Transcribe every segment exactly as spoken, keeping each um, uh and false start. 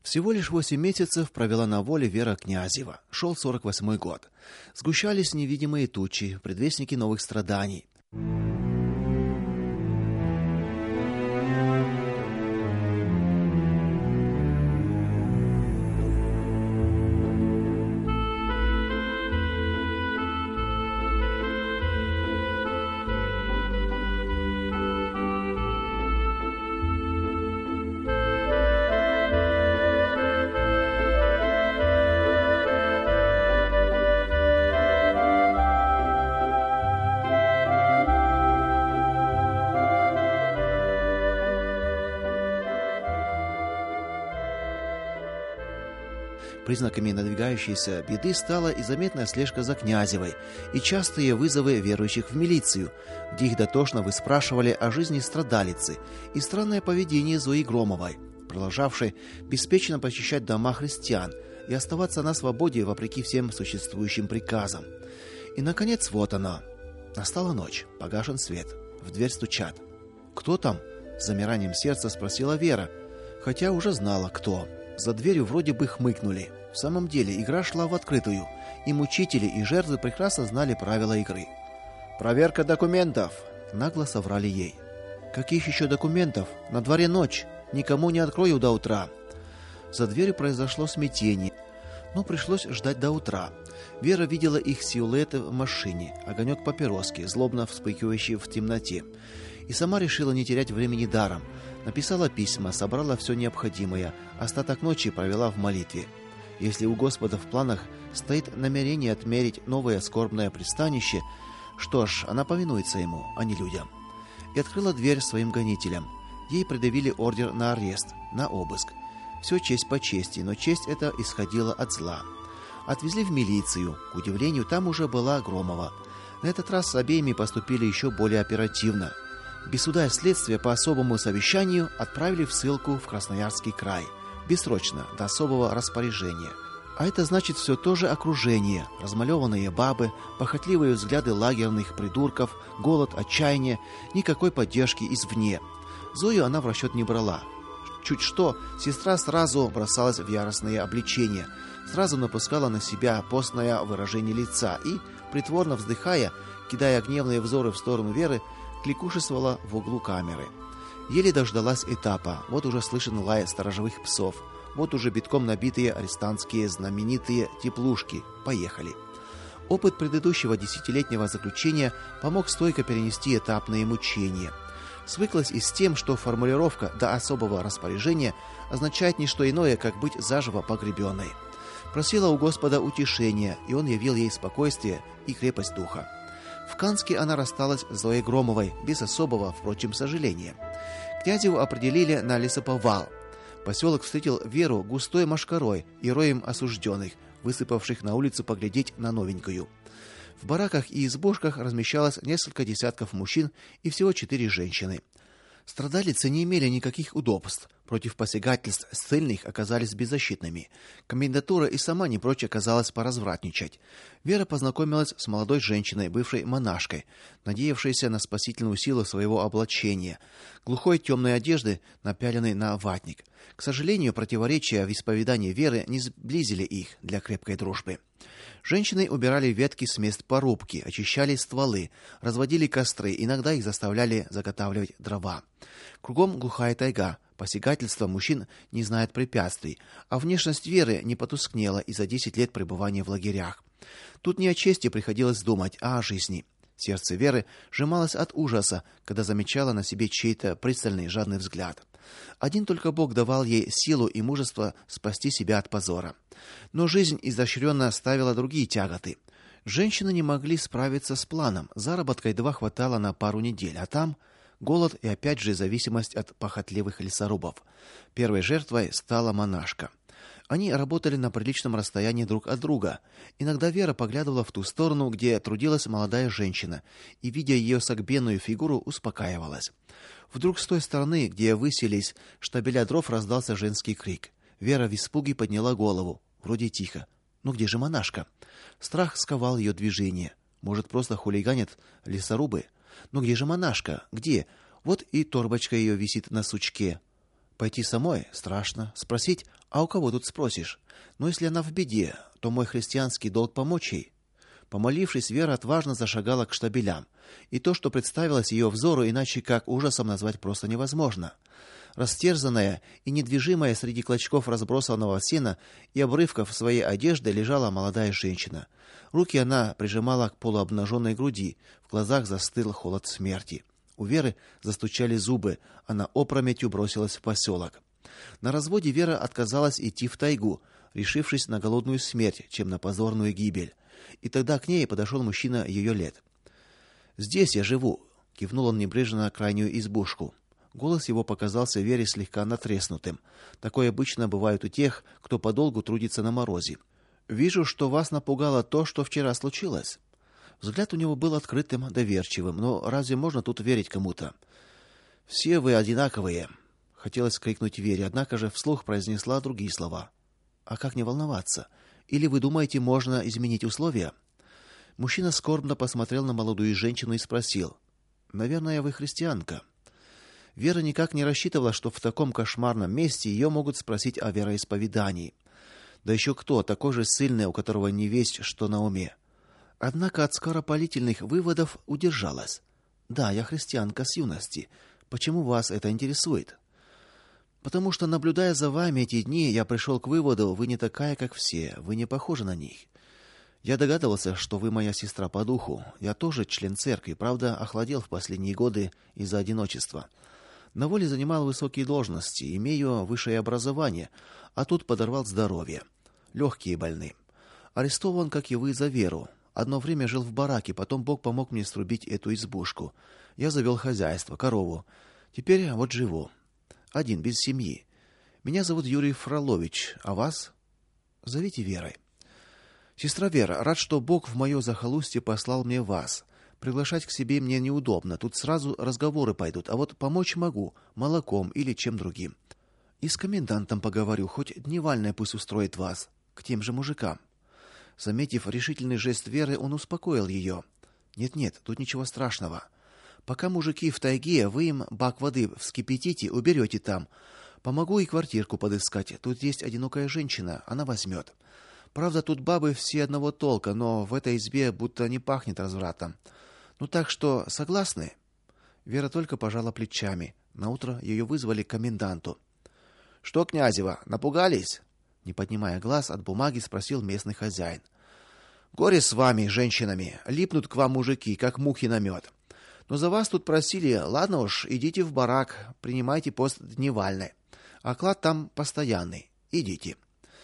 Всего лишь восемь месяцев провела на воле Вера Князева. Шел сорок восьмой год. Сгущались невидимые тучи, предвестники новых страданий. Признаками надвигающейся беды стала и заметная слежка за Князевой, и частые вызовы верующих в милицию, где их дотошно выспрашивали о жизни страдалицы, и странное поведение Зои Громовой, продолжавшей беспечно посещать дома христиан и оставаться на свободе вопреки всем существующим приказам. И, наконец, вот оно. Настала ночь, погашен свет, в дверь стучат. «Кто там?» — с замиранием сердца спросила Вера, хотя уже знала, кто. За дверью вроде бы хмыкнули. В самом деле игра шла в открытую, и мучители, и жертвы прекрасно знали правила игры. «Проверка документов», — нагло соврали ей. «Каких еще документов? На дворе ночь. Никому не открою до утра». За дверью произошло смятение, но пришлось ждать до утра. Вера видела их силуэты в машине, огонек папироски, злобно вспыхивающий в темноте. И сама решила не терять времени даром. Написала письма, собрала все необходимое, остаток ночи провела в молитве. Если у Господа в планах стоит намерение отмерить новое скорбное пристанище, что ж, она повинуется ему, а не людям. И открыла дверь своим гонителям. Ей предъявили ордер на арест, на обыск. Все честь по чести, но честь эта исходила от зла. Отвезли в милицию. К удивлению, там уже была Громова. На этот раз с обеими поступили еще более оперативно. Без суда и следствия по особому совещанию отправили в ссылку в Красноярский край. Бессрочно, до особого распоряжения. А это значит все то же окружение. Размалеванные бабы, похотливые взгляды лагерных придурков, голод, отчаяние, никакой поддержки извне. Зою она в расчет не брала. Чуть что, сестра сразу бросалась в яростные обличения, сразу напускала на себя постное выражение лица и, притворно вздыхая, кидая гневные взоры в сторону Веры, кликушествовала в углу камеры. Еле дождалась этапа. Вот уже слышен лай сторожевых псов. Вот уже битком набитые арестантские знаменитые теплушки. Поехали. Опыт предыдущего десятилетнего заключения помог стойко перенести этапные мучения. Свыклась и с тем, что формулировка «до особого распоряжения» означает не что иное, как быть заживо погребенной. Просила у Господа утешения, и он явил ей спокойствие и крепость духа. В Канске она рассталась с Зоей Громовой, без особого, впрочем, сожаления. Князеву определили на лесоповал. Поселок встретил Веру густой мошкарой и роем осужденных, высыпавших на улицу поглядеть на новенькую. В бараках и избушках размещалось несколько десятков мужчин и всего четыре женщины. Страдалицы не имели никаких удобств. Против посягательств ссыльных оказались беззащитными. Комендатура и сама не прочь оказалась поразвратничать. Вера познакомилась с молодой женщиной, бывшей монашкой, надеявшейся на спасительную силу своего облачения, глухой темной одежды, напяленной на ватник. К сожалению, противоречия в исповедании Веры не сблизили их для крепкой дружбы. Женщины убирали ветки с мест порубки, очищали стволы, разводили костры, иногда их заставляли заготавливать дрова. Кругом глухая тайга. Посягательство мужчин не знает препятствий, а внешность Веры не потускнела и за десять лет пребывания в лагерях. Тут не о чести приходилось думать, а о жизни. Сердце Веры сжималось от ужаса, когда замечала на себе чей-то пристальный жадный взгляд. Один только Бог давал ей силу и мужество спасти себя от позора. Но жизнь изощренно ставила другие тяготы. Женщины не могли справиться с планом, заработка едва хватало на пару недель, а там голод и опять же зависимость от похотливых лесорубов. Первой жертвой стала монашка. Они работали на приличном расстоянии друг от друга. Иногда Вера поглядывала в ту сторону, где трудилась молодая женщина, и, видя ее согбенную фигуру, успокаивалась. Вдруг с той стороны, где высились штабеля дров, раздался женский крик. Вера в испуге подняла голову. Вроде тихо. Ну где же монашка? Страх сковал ее движение. Может, просто хулиганят лесорубы? Но где же монашка? Где? Вот и торбочка ее висит на сучке. Пойти самой страшно, спросить, а у кого тут спросишь? Но если она в беде, то мой христианский долг помочь ей. Помолившись, Вера отважно зашагала к штабелям, и то, что представилось ее взору, иначе как ужасом назвать просто невозможно. Растерзанная и недвижимая среди клочков разбросанного сена и обрывков своей одежды лежала молодая женщина. Руки она прижимала к полуобнаженной груди, в глазах застыл холод смерти. У Веры застучали зубы, она опрометью бросилась в поселок. На разводе Вера отказалась идти в тайгу, решившись на голодную смерть, чем на позорную гибель. И тогда к ней подошел мужчина ее лет. "Здесь я живу", кивнул он небрежно на крайнюю избушку. Голос его показался Вере слегка натреснутым. Такое обычно бывает у тех, кто подолгу трудится на морозе. "Вижу, что вас напугало то, что вчера случилось". Взгляд у него был открытым, доверчивым, но разве можно тут верить кому-то? "Все вы одинаковые", хотелось крикнуть Вере, однако же вслух произнесла другие слова. "А как не волноваться? Или вы думаете, можно изменить условия?" Мужчина скорбно посмотрел на молодую женщину и спросил: "Наверное, вы христианка?" Вера никак не рассчитывала, что в таком кошмарном месте ее могут спросить о вероисповедании. Да еще кто, такой же сильный, у которого не весть, что на уме. Однако от скоропалительных выводов удержалась. "Да, я христианка с юности. Почему вас это интересует?" "Потому что, наблюдая за вами эти дни, я пришел к выводу, вы не такая, как все, вы не похожи на них. Я догадывался, что вы моя сестра по духу. Я тоже член церкви, правда, охладел в последние годы из-за одиночества. На воле занимал высокие должности, имею высшее образование, а тут подорвал здоровье. Легкие больны. Арестован, как и вы, за веру. Одно время жил в бараке, потом Бог помог мне срубить эту избушку. Я завел хозяйство, корову. Теперь вот живу. Один, без семьи. Меня зовут Юрий Фролович, а вас? Зовите Верой. Сестра Вера, рад, что Бог в мое захолустье послал мне вас. Приглашать к себе мне неудобно, тут сразу разговоры пойдут, а вот помочь могу, молоком или чем другим. И с комендантом поговорю, хоть дневальная пусть устроит вас, к тем же мужикам". Заметив решительный жест Веры, он успокоил ее. "Нет-нет, тут ничего страшного. Пока мужики в тайге, вы им бак воды вскипятите, уберете там. Помогу и квартирку подыскать. Тут есть одинокая женщина, она возьмет. Правда, тут бабы все одного толка, но в этой избе будто не пахнет развратом. Ну так что, согласны?" Вера только пожала плечами. Наутро ее вызвали к коменданту. "Что, Князева, напугались?" не поднимая глаз от бумаги, спросил местный хозяин. "Горе с вами, женщинами, липнут к вам мужики, как мухи на мед. Но за вас тут просили, ладно уж, идите в барак, принимайте пост дневальной. Оклад там постоянный. Идите".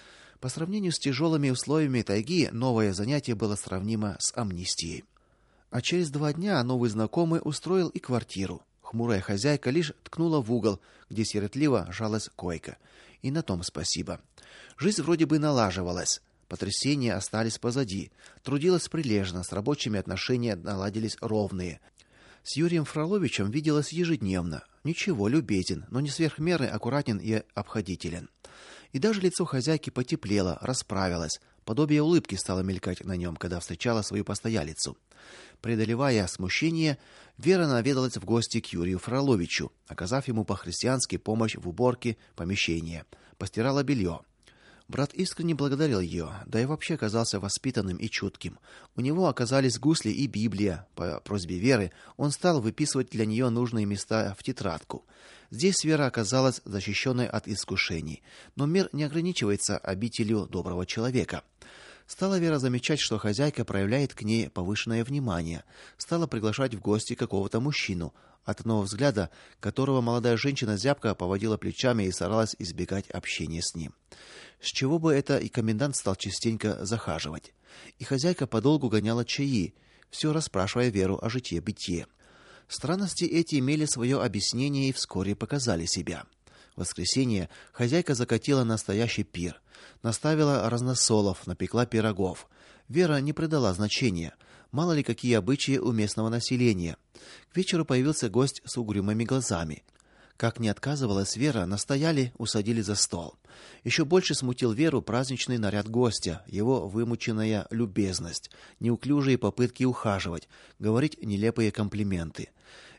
По сравнению с тяжелыми условиями тайги, новое занятие было сравнимо с амнистией. А через два дня новый знакомый устроил и квартиру. Хмурая хозяйка лишь ткнула в угол, где сиротливо жалась койка. И на том спасибо. Жизнь вроде бы налаживалась. Потрясения остались позади. Трудилась прилежно, с рабочими отношения наладились ровные. С Юрием Фроловичем виделась ежедневно. Ничего, любезен, но не сверх меры аккуратен и обходителен. И даже лицо хозяйки потеплело, расправилось. Подобие улыбки стало мелькать на нем, когда встречала свою постоялицу. Преодолевая смущение, Вера наведалась в гости к Юрию Фроловичу, оказав ему по-христиански помощь в уборке помещения. Постирала белье. Брат искренне благодарил ее, да и вообще оказался воспитанным и чутким. У него оказались гусли и Библия. По просьбе Веры он стал выписывать для нее нужные места в тетрадку. Здесь Вера оказалась защищенной от искушений, но мир не ограничивается обителью доброго человека. Стала Вера замечать, что хозяйка проявляет к ней повышенное внимание, стала приглашать в гости какого-то мужчину, от одного взгляда которого молодая женщина зябко поводила плечами и старалась избегать общения с ним. С чего бы это и комендант стал частенько захаживать. И хозяйка подолгу гоняла чаи, все расспрашивая Веру о житье-бытие. Странности эти имели свое объяснение и вскоре показали себя. В воскресенье хозяйка закатила настоящий пир, наставила разносолов, напекла пирогов. Вера не придала значения. Мало ли какие обычаи у местного населения. К вечеру появился гость с угрюмыми глазами. Как не отказывалась Вера, настояли, усадили за стол. Еще больше смутил Веру праздничный наряд гостя, его вымученная любезность, неуклюжие попытки ухаживать, говорить нелепые комплименты.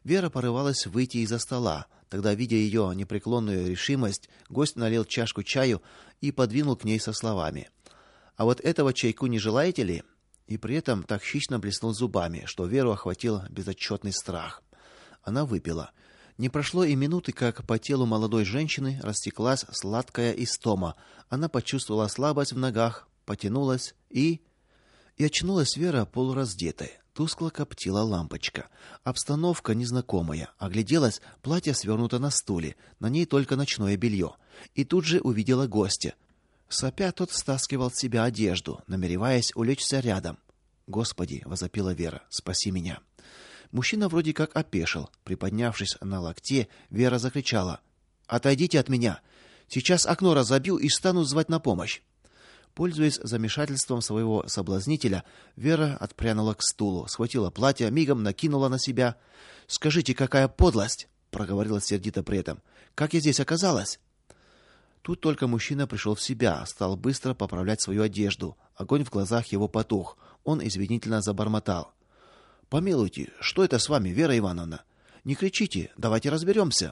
Вера порывалась выйти из-за стола. Тогда, видя ее непреклонную решимость, гость налил чашку чаю и подвинул к ней со словами: «А вот этого чайку не желаете ли?» И при этом так хищно блеснул зубами, что Веру охватил безотчетный страх. Она выпила. Не прошло и минуты, как по телу молодой женщины растеклась сладкая истома. Она почувствовала слабость в ногах, потянулась и... И очнулась Вера полураздетой. Тускло коптила лампочка. Обстановка незнакомая. Огляделась, платье свернуто на стуле, на ней только ночное белье. И тут же увидела гостя. Сопя, тот стаскивал с себя одежду, намереваясь улечься рядом. «Господи!» — возопила Вера. «Спаси меня!» Мужчина вроде как опешил. Приподнявшись на локте, Вера закричала: «Отойдите от меня! Сейчас окно разобью и стану звать на помощь!» Пользуясь замешательством своего соблазнителя, Вера отпрянула к стулу, схватила платье, мигом накинула на себя. «Скажите, какая подлость!» — проговорила сердито при этом. «Как я здесь оказалась?» Тут только мужчина пришел в себя, стал быстро поправлять свою одежду. Огонь в глазах его потух. Он извинительно забормотал: «Помилуйте, что это с вами, Вера Ивановна? Не кричите, давайте разберемся».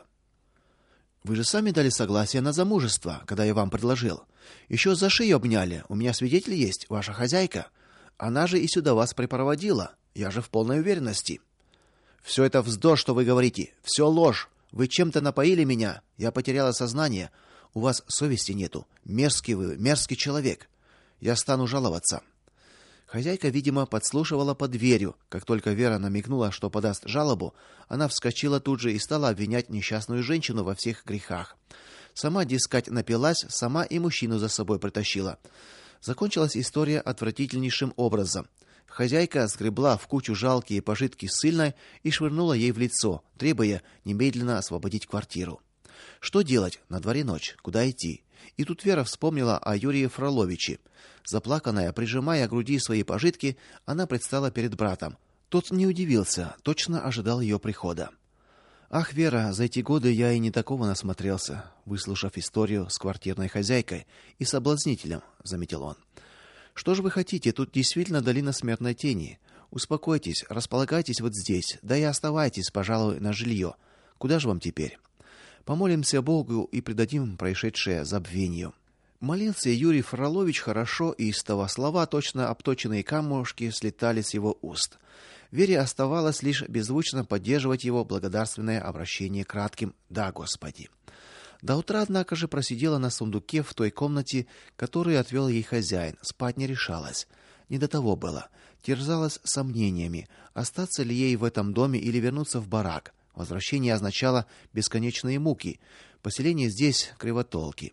«Вы же сами дали согласие на замужество, когда я вам предложил. Еще за шею обняли. У меня свидетель есть, ваша хозяйка. Она же и сюда вас припроводила. Я же в полной уверенности». «Все это вздор, что вы говорите. Все ложь. Вы чем-то напоили меня. Я потеряла сознание. У вас совести нету. Мерзкий вы, мерзкий человек. Я стану жаловаться». Хозяйка, видимо, подслушивала под дверью. Как только Вера намекнула, что подаст жалобу, она вскочила тут же и стала обвинять несчастную женщину во всех грехах. Сама, дескать, напилась, сама и мужчину за собой притащила. Закончилась история отвратительнейшим образом. Хозяйка сгребла в кучу жалкие пожитки ссыльной и швырнула ей в лицо, требуя немедленно освободить квартиру. Что делать? На дворе ночь. Куда идти? И тут Вера вспомнила о Юрии Фроловиче. Заплаканная, прижимая к груди свои пожитки, она предстала перед братом. Тот не удивился, точно ожидал ее прихода. «Ах, Вера, за эти годы я и не такого насмотрелся», выслушав историю с квартирной хозяйкой и соблазнителем, заметил он. «Что же вы хотите? Тут действительно долина смертной тени. Успокойтесь, располагайтесь вот здесь, да и оставайтесь, пожалуй, на жилье. Куда же вам теперь? Помолимся Богу и предадим происшедшее забвению». Молился Юрий Фролович хорошо, и истово слова, точно обточенные камушки, слетали с его уст. Вере оставалось лишь беззвучно поддерживать его благодарственное обращение кратким «Да, Господи». До утра, однако же, просидела на сундуке в той комнате, которую отвел ей хозяин. Спать не решалась. Не до того было. Терзалась сомнениями, остаться ли ей в этом доме или вернуться в барак. Возвращение означало бесконечные муки. Поселение здесь — кривотолки.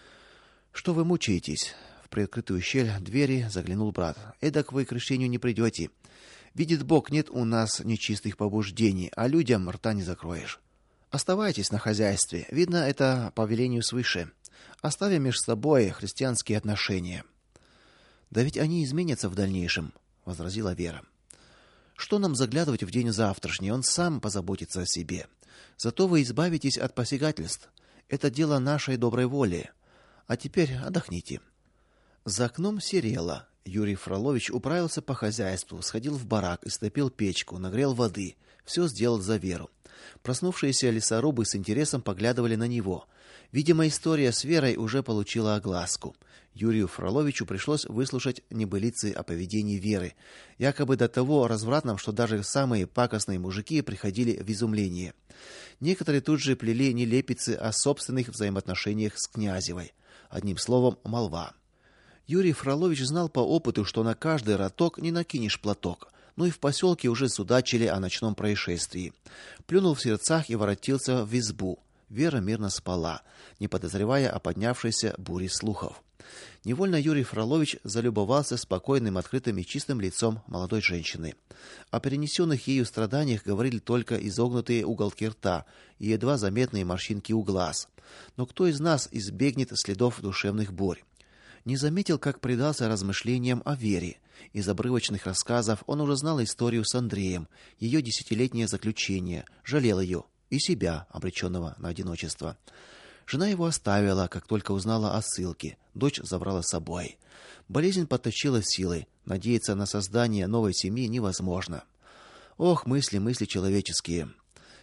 «Что вы мучаетесь?» В приоткрытую щель двери заглянул брат. «Эдак вы к решению не придете. Видит Бог, нет у нас нечистых побуждений, а людям рта не закроешь. Оставайтесь на хозяйстве. Видно, это по велению свыше. Оставим между собой христианские отношения». «Да ведь они изменятся в дальнейшем», — возразила Вера. «Что нам заглядывать в день завтрашний? Он сам позаботится о себе. Зато вы избавитесь от посягательств. Это дело нашей доброй воли. А теперь отдохните». За окном серело. Юрий Фролович управился по хозяйству, сходил в барак, истопил печку, нагрел воды. Все сделал за Веру. Проснувшиеся лесорубы с интересом поглядывали на него. Видимо, история с Верой уже получила огласку. Юрию Фроловичу пришлось выслушать небылицы о поведении Веры, якобы до того развратном, что даже самые пакостные мужики приходили в изумление. Некоторые тут же плели нелепицы о собственных взаимоотношениях с Князевой. Одним словом, молва. Юрий Фролович знал по опыту, что на каждый роток не накинешь платок. Но и в поселке уже судачили о ночном происшествии. Плюнул в сердцах и воротился в избу. Вера мирно спала, не подозревая о поднявшейся буре слухов. Невольно Юрий Фролович залюбовался спокойным, открытым и чистым лицом молодой женщины. О перенесенных ею страданиях говорили только изогнутые уголки рта и едва заметные морщинки у глаз. Но кто из нас избегнет следов душевных бурь? Не заметил, как предался размышлениям о Вере. Из обрывочных рассказов он уже знал историю с Андреем, ее десятилетнее заключение, жалел ее и себя, обреченного на одиночество. Жена его оставила, как только узнала о ссылке. Дочь забрала с собой. Болезнь подточила силой. Надеяться на создание новой семьи невозможно. Ох, мысли, мысли человеческие.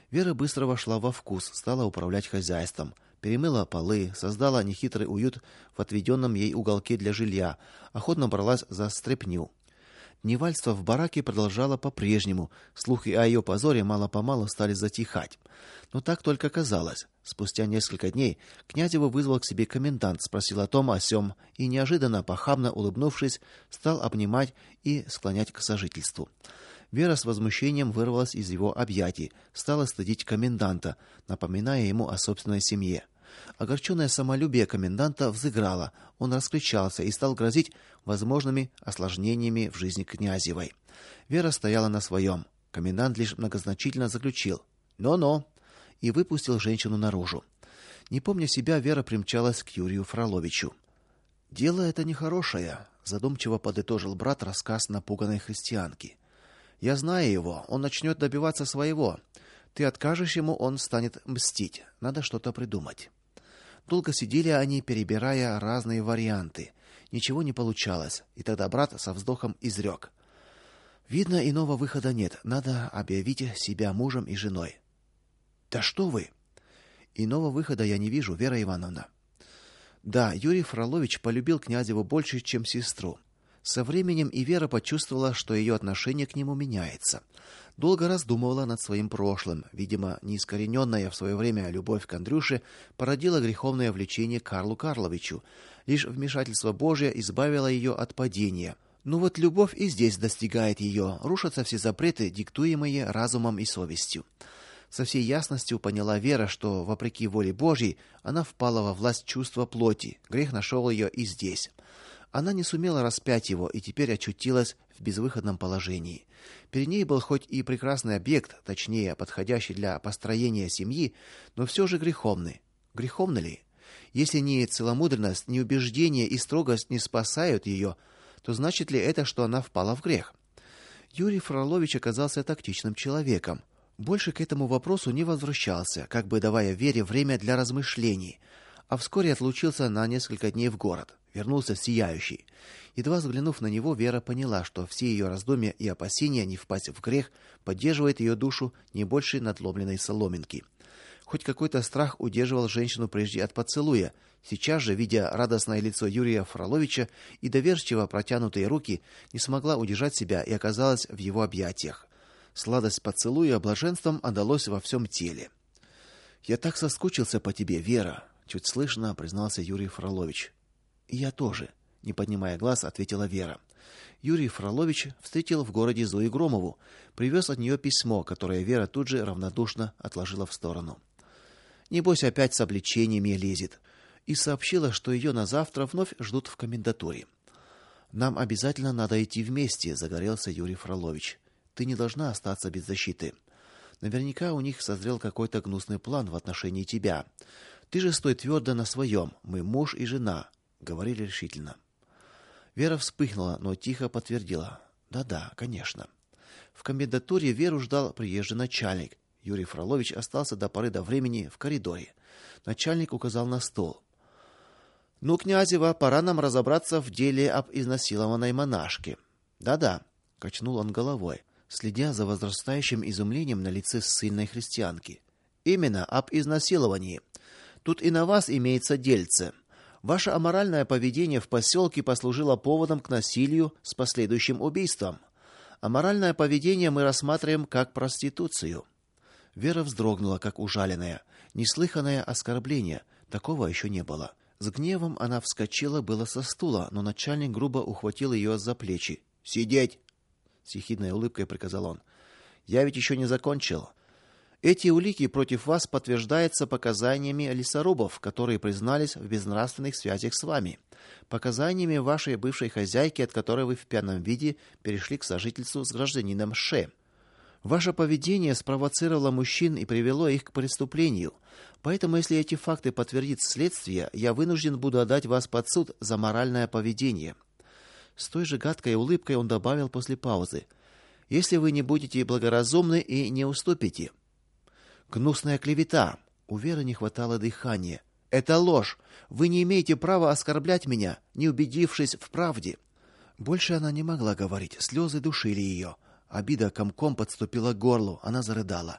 Вера быстро вошла во вкус, стала управлять хозяйством, перемыла полы, создала нехитрый уют в отведенном ей уголке для жилья, охотно бралась за стряпню. Дневальство в бараке продолжало по-прежнему. Слухи о ее позоре мало-помалу стали затихать. Но так только казалось. Спустя несколько дней Князева вызвал к себе комендант, спросил о том о сём и неожиданно, похабно улыбнувшись, стал обнимать и склонять к сожительству. Вера с возмущением вырвалась из его объятий, стала стыдить коменданта, напоминая ему о собственной семье. Огорченное самолюбие коменданта взыграло. Он раскричался и стал грозить возможными осложнениями в жизни Князевой. Вера стояла на своем. Комендант лишь многозначительно заключил: "Но-но", и выпустил женщину наружу. Не помня себя, Вера примчалась к Юрию Фроловичу. "Дело это нехорошее", задумчиво подытожил брат рассказ напуганной христианки. "Я знаю его, он начнет добиваться своего. Ты откажешь ему, он станет мстить. Надо что-то придумать". Долго сидели они, перебирая разные варианты. Ничего не получалось, и тогда брат со вздохом изрек: "Видно, иного выхода нет. Надо объявить себя мужем и женой". "Да что вы? Иного выхода я не вижу, Вера Ивановна". Да, Юрий Фролович полюбил Князеву больше, чем сестру. Со временем и Вера почувствовала, что ее отношение к нему меняется. Долго раздумывала над своим прошлым. Видимо, неискорененная в свое время любовь к Андрюше породила греховное влечение к Карлу Карловичу. Лишь вмешательство Божие избавило ее от падения. Ну вот любовь и здесь достигает ее, рушатся все запреты, диктуемые разумом и совестью. Со всей ясностью поняла Вера, что вопреки воле Божьей она впала во власть чувства плоти. Грех нашел ее и здесь. Она не сумела распять его и теперь очутилась в безвыходном положении. Перед ней был хоть и прекрасный объект, точнее, подходящий для построения семьи, но все же греховный. Греховно ли? Если ни целомудренность, ни убеждение и строгость не спасают ее, то значит ли это, что она впала в грех? Юрий Фролович оказался тактичным человеком. Больше к этому вопросу не возвращался, как бы давая Вере время для размышлений, а вскоре отлучился на несколько дней в город. Вернулся сияющий. Едва взглянув на него, Вера поняла, что все ее раздумья и опасения не впасть в грех поддерживает ее душу не больше надломленной соломинки. Хоть какой-то страх удерживал женщину прежде от поцелуя, сейчас же, видя радостное лицо Юрия Фроловича и доверчиво протянутые руки, не смогла удержать себя и оказалась в его объятиях. Сладость поцелуя блаженством отдалась во всем теле. "Я так соскучился по тебе, Вера", чуть слышно признался Юрий Фролович. "И я тоже", не поднимая глаз, ответила Вера. Юрий Фролович встретил в городе Зою Громову, привез от нее письмо, которое Вера тут же равнодушно отложила в сторону. Небось опять с обличениями лезет, и сообщила, что ее на завтра вновь ждут в комендатуре. "Нам обязательно надо идти вместе", загорелся Юрий Фролович. "Ты не должна остаться без защиты. Наверняка у них созрел какой-то гнусный план в отношении тебя. Ты же стой твердо на своем. Мы муж и жена", говорили решительно. Вера вспыхнула, но тихо подтвердила: "Да-да, конечно". В комендатуре Веру ждал приезжий начальник. Юрий Фролович остался до поры до времени в коридоре. Начальник указал на стол. "Ну, Князева, пора нам разобраться в деле об изнасилованной монашке". "Да-да", качнул он головой, следя за возрастающим изумлением на лице ссыльной христианки. "Именно об изнасиловании. Тут и на вас имеется дельце. Ваше аморальное поведение в поселке послужило поводом к насилию с последующим убийством. Аморальное поведение мы рассматриваем как проституцию". Вера вздрогнула, как ужаленная. Неслыханное оскорбление, такого еще не было. С гневом она вскочила было со стула, но начальник грубо ухватил ее за плечи. "Сидеть!" с ехидной улыбкой приказал он. "Я ведь еще не закончил. Эти улики против вас подтверждаются показаниями лесорубов, которые признались в безнравственных связях с вами, показаниями вашей бывшей хозяйки, от которой вы в пьяном виде перешли к сожительству с гражданином Ше. Ваше поведение спровоцировало мужчин и привело их к преступлению. Поэтому, если эти факты подтвердит следствие, я вынужден буду отдать вас под суд за моральное поведение". С той же гадкой улыбкой он добавил после паузы: "Если вы не будете благоразумны и не уступите". "Гнусная клевета". У Веры не хватало дыхания. "Это ложь. Вы не имеете права оскорблять меня, не убедившись в правде". Больше она не могла говорить, слезы душили ее. Обида комком подступила к горлу, она зарыдала.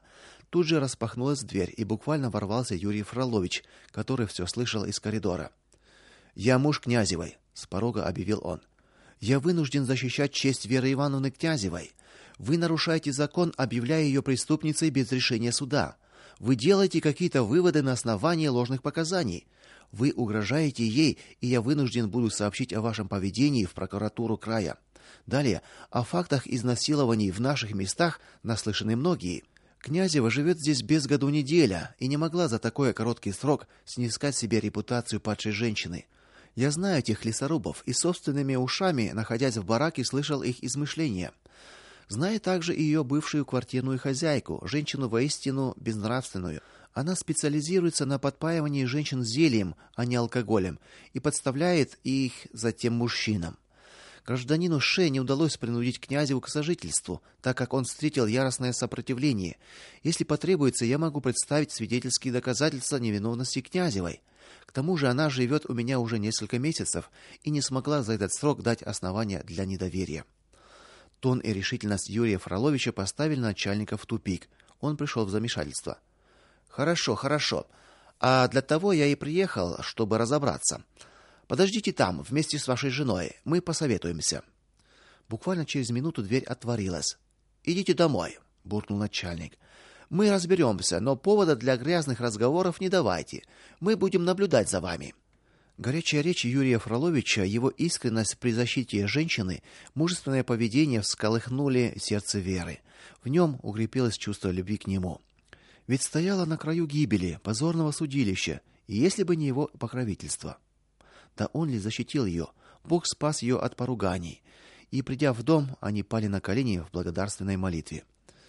Тут же распахнулась дверь, и буквально ворвался Юрий Фролович, который все слышал из коридора. "Я муж Князевой", с порога объявил он. "Я вынужден защищать честь Веры Ивановны Князевой. Вы нарушаете закон, объявляя ее преступницей без решения суда. Вы делаете какие-то выводы на основании ложных показаний. Вы угрожаете ей, и я вынужден буду сообщить о вашем поведении в прокуратуру края. Далее, о фактах изнасилований в наших местах наслышаны многие. Князева живет здесь без году неделя и не могла за такой короткий срок снискать себе репутацию падшей женщины. Я знаю этих лесорубов и собственными ушами, находясь в бараке, слышал их измышления. Знаю также и ее бывшую квартирную хозяйку, женщину воистину безнравственную. Она специализируется на подпаивании женщин зельем, а не алкоголем, и подставляет их затем мужчинам. Гражданину Ше не удалось принудить Князеву к сожительству, так как он встретил яростное сопротивление. Если потребуется, я могу представить свидетельские доказательства невиновности Князевой. К тому же она живет у меня уже несколько месяцев и не смогла за этот срок дать основания для недоверия". Тон и решительность Юрия Фроловича поставили начальника в тупик. Он пришел в замешательство. "Хорошо, хорошо. А для того я и приехал, чтобы разобраться. Подождите там, вместе с вашей женой. Мы посоветуемся". Буквально через минуту дверь отворилась. "Идите домой", буркнул начальник. "Мы разберемся, но повода для грязных разговоров не давайте. Мы будем наблюдать за вами". Горячая речь Юрия Фроловича, его искренность при защите женщины, мужественное поведение всколыхнули сердце Веры. В нем укрепилось чувство любви к нему. Ведь стояла на краю гибели, позорного судилища, и если бы не его покровительство. Да он ли защитил ее? Бог спас ее от поруганий. И придя в дом, они пали на колени в благодарственной молитве.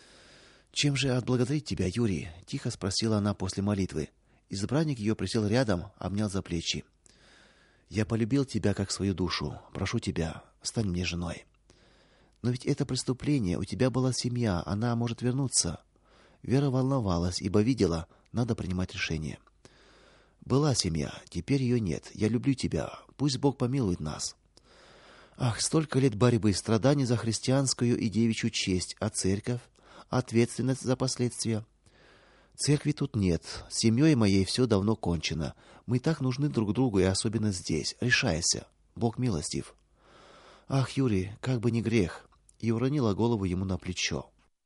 "Чем же отблагодарить тебя, Юрий?" тихо спросила она после молитвы. Избранник ее присел рядом, обнял за плечи. "Я полюбил тебя как свою душу. Прошу тебя, стань мне женой". "Но ведь это преступление, у тебя была семья, она может вернуться". Вера волновалась, ибо видела, надо принимать решение. "Была семья, теперь ее нет. Я люблю тебя. Пусть Бог помилует нас". Ах, столько лет борьбы, страданий за христианскую и девичью честь, а церковь, ответственность за последствия. Церкви тут нет. С семьей моей все давно кончено. Мы так нужны друг другу, и особенно здесь. Решайся. Бог милостив. Ах, Юрий, как бы не грех. И уронила голову ему на плечо.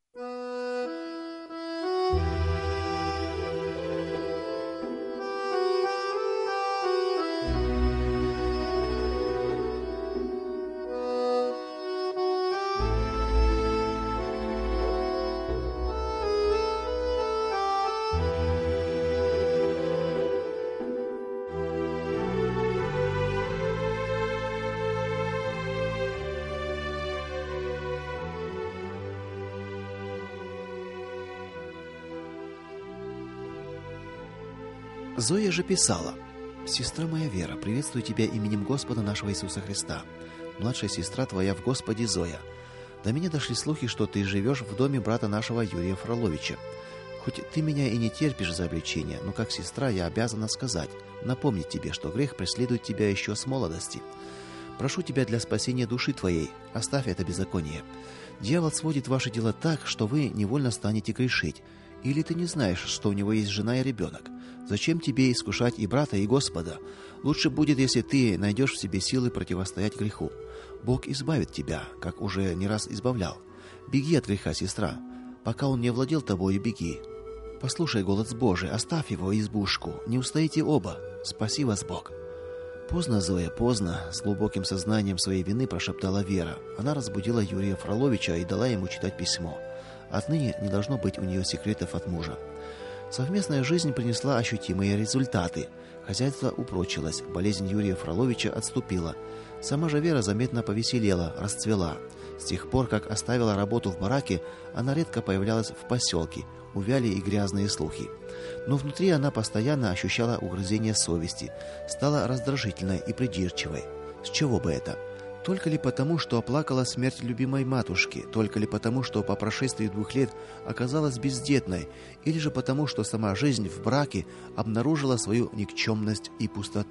Зоя же писала: «Сестра моя Вера, приветствую тебя именем Господа нашего Иисуса Христа. Младшая сестра твоя в Господе Зоя. До меня дошли слухи, что ты живешь в доме брата нашего Юрия Фроловича. Хоть ты меня и не терпишь за обличение, но как сестра я обязана сказать, напомнить тебе, что грех преследует тебя еще с молодости. Прошу тебя для спасения души твоей, оставь это беззаконие. Дьявол сводит ваши дела так, что вы невольно станете грешить. Или ты не знаешь, что у него есть жена и ребенок? Зачем тебе искушать и брата, и Господа? Лучше будет, если ты найдешь в себе силы противостоять греху. Бог избавит тебя, как уже не раз избавлял. Беги от греха, сестра. Пока он не овладел тобою, беги. Послушай голос Божий, оставь его избушку. Не устоите оба. Спаси вас Бог». «Поздно, Зоя, поздно», — с глубоким сознанием своей вины прошептала Вера. Она разбудила Юрия Фроловича и дала ему читать письмо. Отныне не должно быть у нее секретов от мужа. Совместная жизнь принесла ощутимые результаты. Хозяйство упрочилось, болезнь Юрия Фроловича отступила. Сама же Вера заметно повеселела, расцвела. С тех пор, как оставила работу в бараке, она редко появлялась в поселке, увяли и грязные слухи. Но внутри она постоянно ощущала угрызение совести, стала раздражительной и придирчивой. С чего бы это? Только ли потому, что оплакала смерть любимой матушки, только ли потому, что по прошествии двух лет оказалась бездетной, или же потому, что сама жизнь в браке обнаружила свою никчемность и пустоту.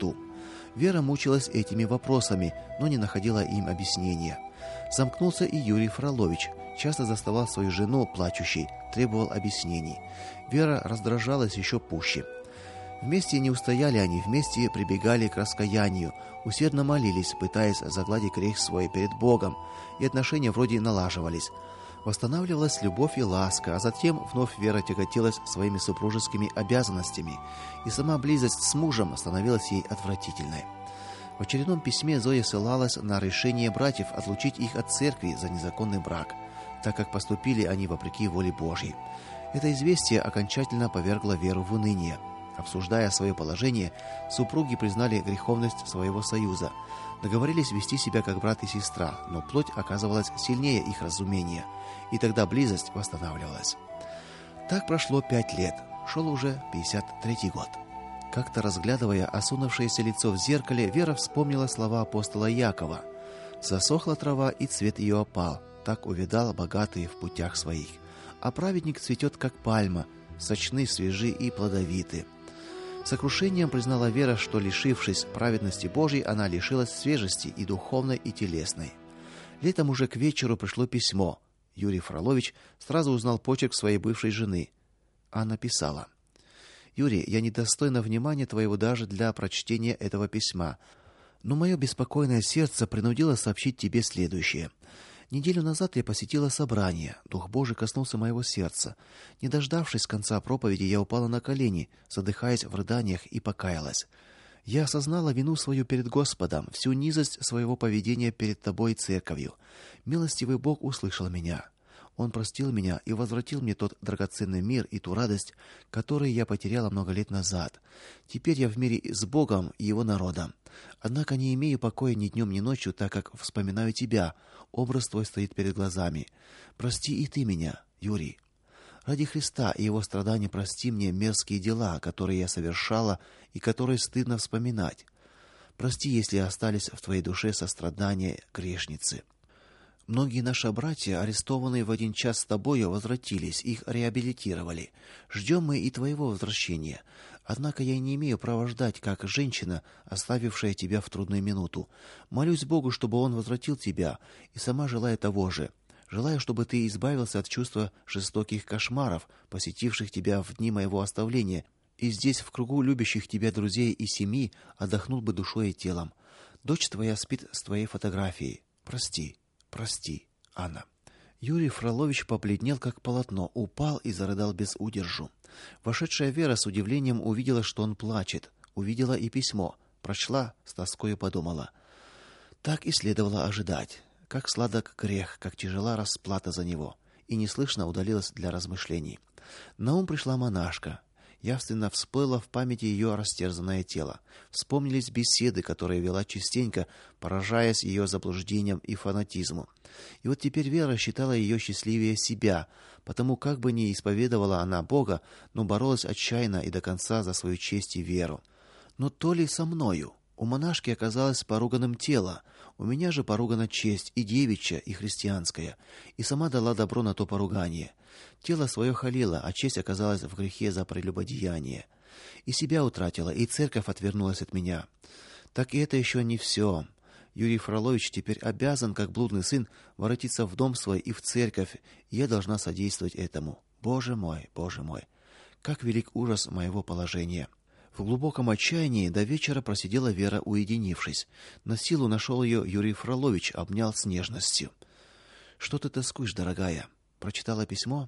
Вера мучилась этими вопросами, но не находила им объяснения. Замкнулся и Юрий Фролович. Часто заставал свою жену плачущей, требовал объяснений. Вера раздражалась еще пуще. Вместе не устояли они, вместе прибегали к раскаянию, усердно молились, пытаясь загладить грех свой перед Богом, и отношения вроде налаживались. Восстанавливалась любовь и ласка, а затем вновь Вера тяготилась своими супружескими обязанностями, и сама близость с мужем становилась ей отвратительной. В очередном письме Зоя ссылалась на решение братьев отлучить их от церкви за незаконный брак, так как поступили они вопреки воле Божьей. Это известие окончательно повергло Веру в уныние. Обсуждая свое положение, супруги признали греховность своего союза, договорились вести себя как брат и сестра, но плоть оказывалась сильнее их разумения, и тогда близость восстанавливалась. Так прошло пять лет, шел уже пятьдесят третий год. Как-то разглядывая осунувшееся лицо в зеркале, Вера вспомнила слова апостола Якова: «Засохла трава, и цвет ее опал, так увядал богатый в путях своих. А праведник цветет, как пальма, сочны, свежи и плодовиты». С сокрушением признала Вера, что, лишившись праведности Божьей, она лишилась свежести и духовной, и телесной. Летом уже к вечеру пришло письмо. Юрий Фролович сразу узнал почерк своей бывшей жены. Она писала: «Юрий, я недостойна внимания твоего даже для прочтения этого письма, но мое беспокойное сердце принудило сообщить тебе следующее. Неделю назад я посетила собрание. Дух Божий коснулся моего сердца. Не дождавшись конца проповеди, я упала на колени, задыхаясь в рыданиях, и покаялась. Я осознала вину свою перед Господом, всю низость своего поведения перед тобой и церковью. Милостивый Бог услышал меня. Он простил меня и возвратил мне тот драгоценный мир и ту радость, которые я потеряла много лет назад. Теперь я в мире с Богом и его народом. Однако не имею покоя ни днем, ни ночью, так как вспоминаю тебя. Образ твой стоит перед глазами. Прости и ты меня, Юрий. Ради Христа и его страданий прости мне мерзкие дела, которые я совершала и которые стыдно вспоминать. Прости, если остались в твоей душе сострадания грешницы. Многие наши братья, арестованные в один час с тобою, возвратились, их реабилитировали. Ждем мы и твоего возвращения. Однако я не имею права ждать, как женщина, оставившая тебя в трудную минуту. Молюсь Богу, чтобы он возвратил тебя, и сама желаю того же. Желаю, чтобы ты избавился от чувства жестоких кошмаров, посетивших тебя в дни моего оставления, и здесь, в кругу любящих тебя друзей и семьи, отдохнул бы душой и телом. Дочь твоя спит с твоей фотографией. Прости. Прости, Анна». Юрий Фролович побледнел как полотно, упал и зарыдал без удержу. Вошедшая Вера с удивлением увидела, что он плачет, увидела и письмо, прочла, с тоскою подумала: так и следовало ожидать. Как сладок грех, как тяжела расплата за него. И неслышно удалилась для размышлений. На ум пришла монашка. Явственно всплыло в памяти ее растерзанное тело. Вспомнились беседы, которые вела частенько, поражаясь ее заблуждениям и фанатизму. И вот теперь Вера считала ее счастливее себя, потому как бы ни исповедовала она Бога, но боролась отчаянно и до конца за свою честь и веру. Но то ли со мною? У монашки оказалось поруганным тело, у меня же поругана честь, и девичья, и христианская, и сама дала добро на то поругание. Тело свое халила, а честь оказалась в грехе за прелюбодеяние. И себя утратила, и церковь отвернулась от меня. Так и это еще не все. Юрий Фролович теперь обязан, как блудный сын, воротиться в дом свой и в церковь, и я должна содействовать этому. Боже мой, Боже мой, как велик ужас моего положения. В глубоком отчаянии до вечера просидела Вера, уединившись. На силу нашел ее Юрий Фролович, обнял с нежностью. «Что ты тоскуешь, дорогая? Прочитала письмо?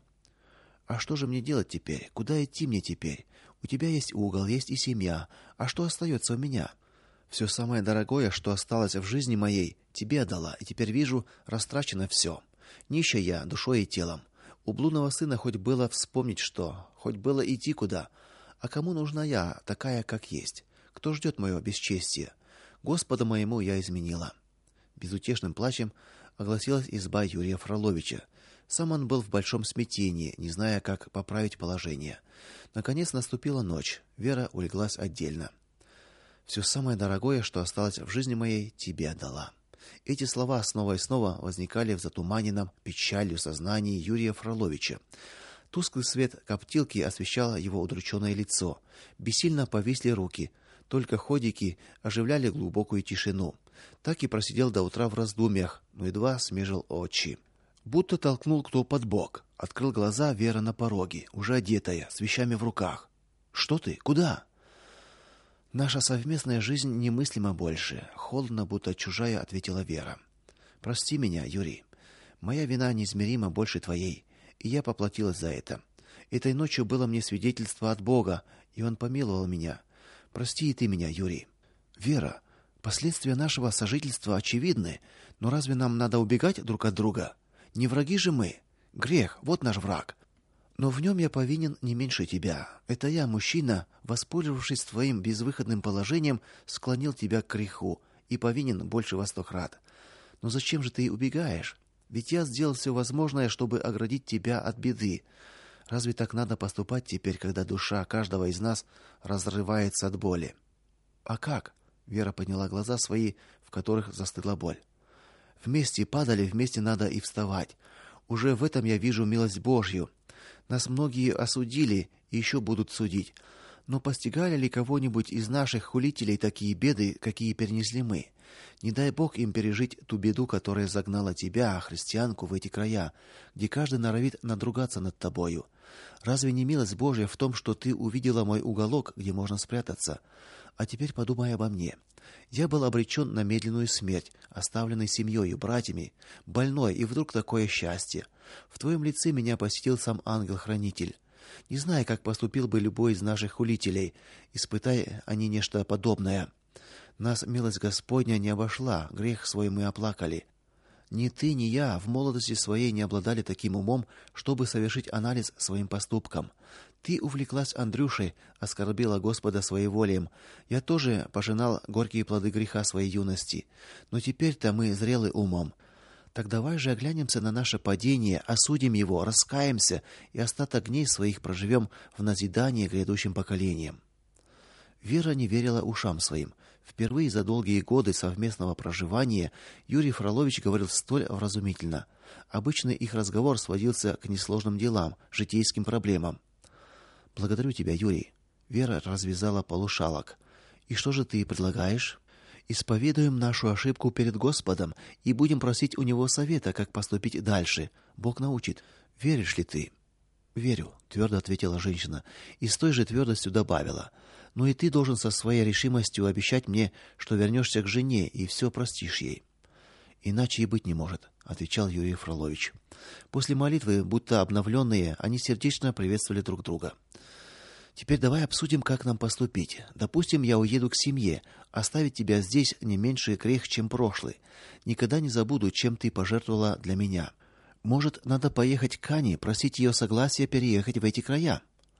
А что же мне делать теперь? Куда идти мне теперь? У тебя есть угол, есть и семья. А что остается у меня? Все самое дорогое, что осталось в жизни моей, тебе отдала, и теперь вижу, растрачено все. Нищая я душой и телом. У блудного сына хоть было вспомнить что, хоть было идти куда. А кому нужна я, такая, как есть? Кто ждет моего бесчестия? Господу моему я изменила». Безутешным плачем огласилась изба Юрия Фроловича. Сам он был в большом смятении, не зная, как поправить положение. Наконец наступила ночь. Вера улеглась отдельно. «Все самое дорогое, что осталось в жизни моей, тебе отдала». Эти слова снова и снова возникали в затуманенном печалью сознании Юрия Фроловича. Тусклый свет коптилки освещал его удрученное лицо. Бессильно повисли руки. Только ходики оживляли глубокую тишину. Так и просидел до утра в раздумьях, но едва смежил очи. Будто толкнул кто под бок. Открыл глаза Вера на пороге, уже одетая, с вещами в руках. Что ты? Куда? Наша совместная жизнь немыслима больше, холодно, будто чужая, ответила Вера. Прости меня, Юрий. Моя вина неизмеримо больше твоей, и я поплатилась за это. Этой ночью было мне свидетельство от Бога, и он помиловал меня. Прости и ты меня, Юрий. Вера, последствия нашего сожительства очевидны, но разве нам надо убегать друг от друга? Не враги же мы. Грех вот наш враг. Но в нем я повинен не меньше тебя. Это я, мужчина, воспользовавшись твоим безвыходным положением, склонил тебя к греху и повинен больше во сто крат. Но зачем же ты убегаешь? Ведь я сделал все возможное, чтобы оградить тебя от беды. Разве так надо поступать теперь, когда душа каждого из нас разрывается от боли? А как? Вера подняла глаза свои, в которых застыла боль. Вместе падали, вместе надо и вставать. Уже в этом я вижу милость Божью. Нас многие осудили и еще будут судить. Но постигали ли кого-нибудь из наших хулителей такие беды, какие перенесли мы? Не дай Бог им пережить ту беду, которая загнала тебя, христианку, в эти края, где каждый норовит надругаться над тобою. Разве не милость Божья в том, что ты увидела мой уголок, где можно спрятаться? А теперь подумай обо мне. Я был обречен на медленную смерть, оставленный семьей, братьями, больной, и вдруг такое счастье. В твоем лице меня посетил сам ангел-хранитель. Не знаю, как поступил бы любой из наших хулителей, испытай они нечто подобное. Нас милость Господня не обошла, грех свой мы оплакали. Ни ты, ни я в молодости своей не обладали таким умом, чтобы совершить анализ своим поступкам. Ты увлеклась Андрюшей, оскорбила Господа своеволием. Я тоже пожинал горькие плоды греха своей юности. Но теперь-то мы зрелы умом. Так давай же оглянемся на наше падение, осудим его, раскаемся и остаток дней своих проживем в назидание грядущим поколениям. Вера не верила ушам своим. Впервые за долгие годы совместного проживания Юрий Фролович говорил столь вразумительно. Обычно их разговор сводился к несложным делам, житейским проблемам. Благодарю тебя, Юрий. Вера развязала полушалок. И что же ты предлагаешь? Исповедуем нашу ошибку перед Господом и будем просить у него совета, как поступить дальше. Бог научит. Веришь ли ты? Верю, твердо ответила женщина и с той же твердостью добавила: "Но и ты должен со своей решимостью обещать мне, что вернешься к жене и все простишь ей". Иначе и быть не может, отвечал Юрий Фролович. После молитвы, будто обновленные, они сердечно приветствовали друг друга. Теперь давай обсудим, как нам поступить. Допустим, я уеду к семье, оставить тебя здесь не меньше грех, чем прошлый. Никогда не забуду, чем ты пожертвовала для меня. Может, надо поехать к Ане, просить ее согласия переехать в эти края?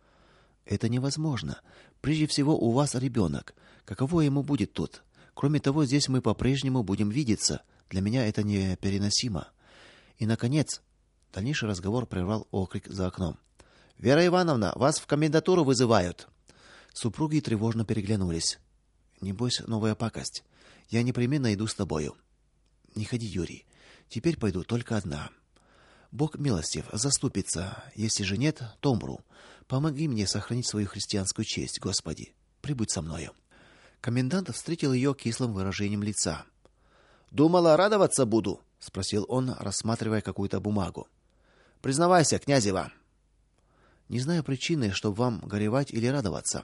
Это невозможно. Прежде всего, у вас ребенок. Каково ему будет тут? Кроме того, здесь мы по-прежнему будем видеться. Для меня это непереносимо. И наконец, дальнейший разговор прервал окрик за окном. Вера Ивановна, вас в комендатуру вызывают. Супруги тревожно переглянулись. Небось, новая пакость. Я непременно иду с тобою. Не ходи, Юрий. Теперь пойду только одна. Бог милостив, заступится. Если же нет, то умру. Помоги мне сохранить свою христианскую честь, Господи. Прибудь со мною. Комендант встретил ее кислым выражением лица. Думала, радоваться буду, спросил он, рассматривая какую-то бумагу. Признавайся, Князева. Не знаю причины, чтобы вам горевать или радоваться.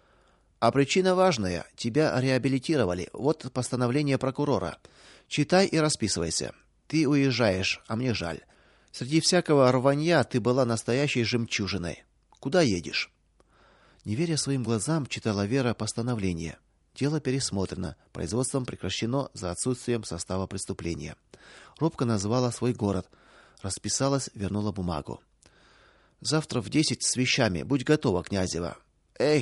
А причина важная. Тебя реабилитировали. Вот постановление прокурора. Читай и расписывайся. Ты уезжаешь, а мне жаль. Среди всякого рванья ты была настоящей жемчужиной. Куда едешь? Не веря своим глазам, читала Вера постановление. Дело пересмотрено, производством прекращено за отсутствием состава преступления. Робко назвала свой город, расписалась, вернула бумагу. Завтра в десять с вещами. Будь готова, Князева. Эх.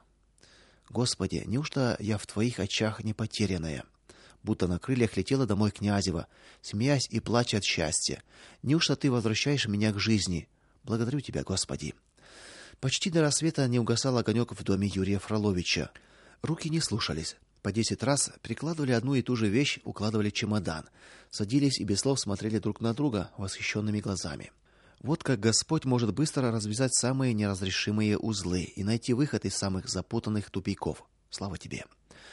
Господи, неужто я в твоих очах не потерянная? Будто на крыльях летела домой Князева, смеясь и плача от счастья. Неужто ты возвращаешь меня к жизни? Благодарю тебя, Господи. Почти до рассвета не угасал огонек в доме Юрия Фроловича. Руки не слушались. По десять раз прикладывали одну и ту же вещь, укладывали чемодан, садились и без слов смотрели друг на друга восхищенными глазами. Вот как Господь может быстро развязать самые неразрешимые узлы и найти выход из самых запутанных тупиков. Слава тебе.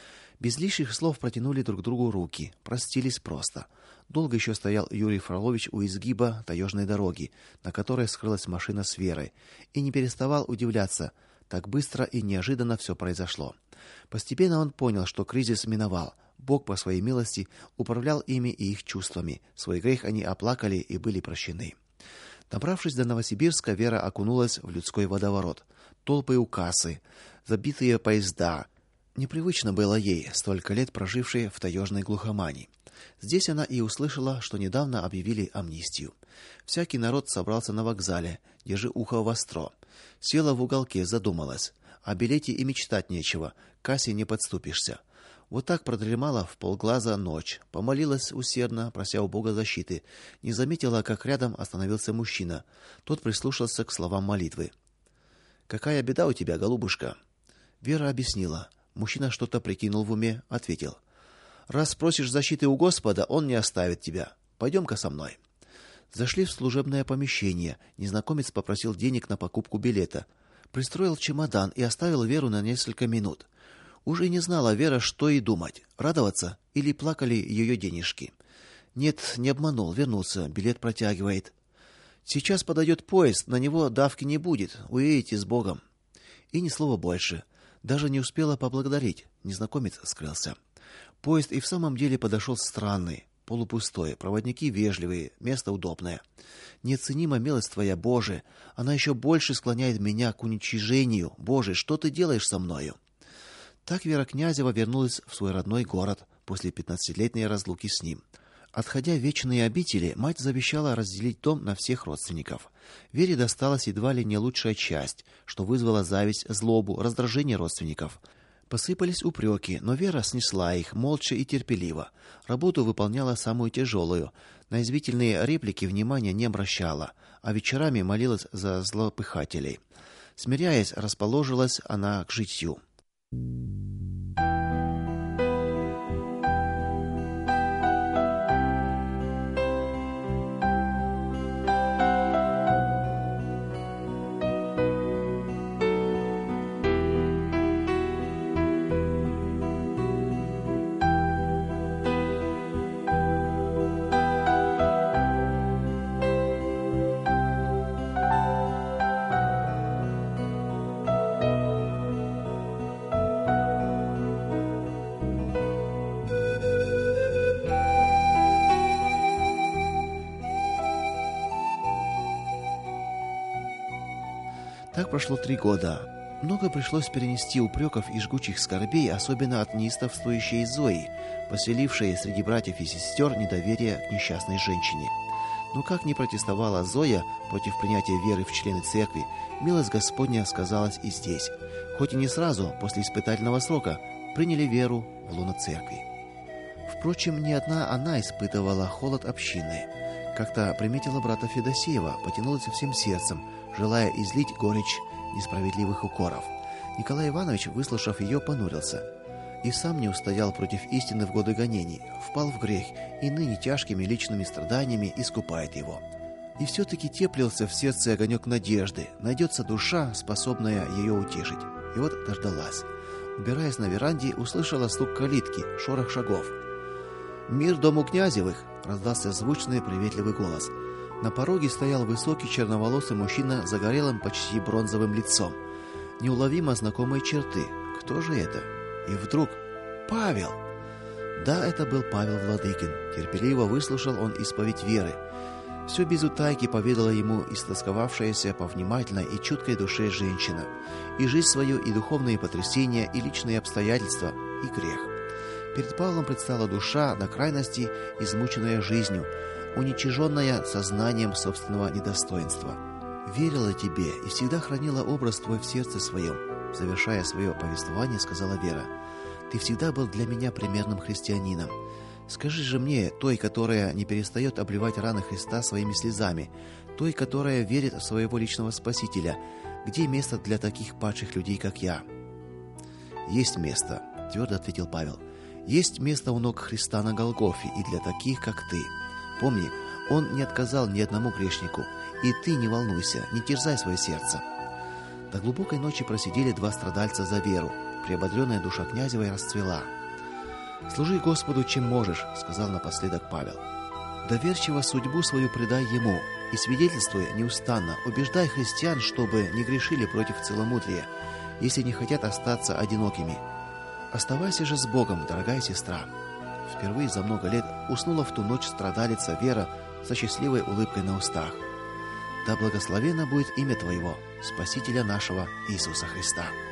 Без лишних слов протянули друг другу руки, простились просто. Долго еще стоял Юрий Фролович у изгиба таежной дороги, на которой скрылась машина с Верой, и не переставал удивляться, так быстро и неожиданно все произошло. Постепенно он понял, что кризис миновал. Бог по своей милости управлял ими и их чувствами. Свой грех они оплакали и были прощены. Добравшись до Новосибирска, Вера окунулась в людской водоворот. Толпы у кассы, забитые поезда. Непривычно было ей, столько лет прожившей в таежной глухомани. Здесь она и услышала, что недавно объявили амнистию. Всякий народ собрался на вокзале, держи ухо востро. Села в уголке, задумалась. О билете и мечтать нечего, к кассе не подступишься. Вот так продремала в полглаза ночь, помолилась усердно, прося у Бога защиты. Не заметила, как рядом остановился мужчина. Тот прислушался к словам молитвы. Какая беда у тебя, голубушка? Вера объяснила. Мужчина что-то прикинул в уме, ответил: раз просишь защиты у Господа, он не оставит тебя. Пойдем-ка со мной. Зашли в служебное помещение. Незнакомец попросил денег на покупку билета. Пристроил чемодан и оставил Веру на несколько минут. Уже не знала Вера, что и думать: радоваться или плакали ее денежки. Нет, не обманул, вернулся, билет протягивает. Сейчас подойдет поезд, на него давки не будет. Уедете с Богом. И ни слова больше. Даже не успела поблагодарить. Незнакомец скрылся. Поезд и в самом деле подошел странный, полупустой, проводники вежливые, место удобное. Неоценима милость твоя, Боже, она еще больше склоняет меня к уничижению. Боже, что ты делаешь со мною? Так Вера Князева вернулась в свой родной город после пятнадцатилетней разлуки с ним. Отходя в вечные обители, мать завещала разделить дом на всех родственников. Вере досталась едва ли не лучшая часть, что вызвало зависть, злобу, раздражение родственников. Посыпались упреки, но Вера снесла их молча и терпеливо. Работу выполняла самую тяжелую. На извительные реплики внимания не обращала, а вечерами молилась за злопыхателей. Смиряясь, расположилась она к житью. Так прошло три года. Много пришлось перенести упреков и жгучих скорбей, особенно от неистовствующей Зои, поселившей среди братьев и сестер недоверие к несчастной женщине. Но как ни протестовала Зоя против принятия веры в члены церкви, милость Господня сказалась и здесь. Хоть и не сразу, после испытательного срока, приняли веру в лоно церкви. Впрочем, не одна она испытывала холод общины. Как-то приметила брата Федосеева, потянулась всем сердцем, желая излить горечь несправедливых укоров. Николай Иванович, выслушав ее, понурился. И сам не устоял против истины в годы гонений, впал в грех и ныне тяжкими личными страданиями искупает его. И все-таки теплился в сердце огонек надежды, найдется душа, способная ее утешить. И вот дождалась. Убираясь на веранде, услышала стук калитки, шорох шагов. «Мир дому Князевых!» — раздался звучный приветливый голос. На пороге стоял высокий черноволосый мужчина с загорелым, почти бронзовым лицом. Неуловимо знакомые черты. Кто же это? И вдруг Павел. Да, это был Павел Владыкин. Терпеливо выслушал он исповедь Веры. Все без утайки поведала ему истосковавшаяся по внимательной и чуткой душе женщина. И жизнь свою, и духовные потрясения, и личные обстоятельства, и грех. Перед Павлом предстала душа до крайности измученная жизнью, уничиженная сознанием собственного недостоинства. «Верила тебе и всегда хранила образ твой в сердце своем», завершая свое повествование, сказала Вера. «Ты всегда был для меня примерным христианином. Скажи же мне, той, которая не перестает обливать раны Христа своими слезами, той, которая верит в своего личного Спасителя, где место для таких падших людей, как я?» «Есть место», — твердо ответил Павел. «Есть место у ног Христа на Голгофе и для таких, как ты. Помни, он не отказал ни одному грешнику, и ты не волнуйся, не терзай свое сердце». До глубокой ночи просидели два страдальца за веру. приободренная душа Князевой расцвела. «Служи Господу, чем можешь», — сказал напоследок Павел. «Доверчиво судьбу свою предай Ему, и, свидетельствуя неустанно, убеждай христиан, чтобы не грешили против целомудрия, если не хотят остаться одинокими. Оставайся же с Богом, дорогая сестра». Впервые за много лет уснула в ту ночь страдалица Вера со счастливой улыбкой на устах. Да благословенно будет имя Твоего, Спасителя нашего Иисуса Христа.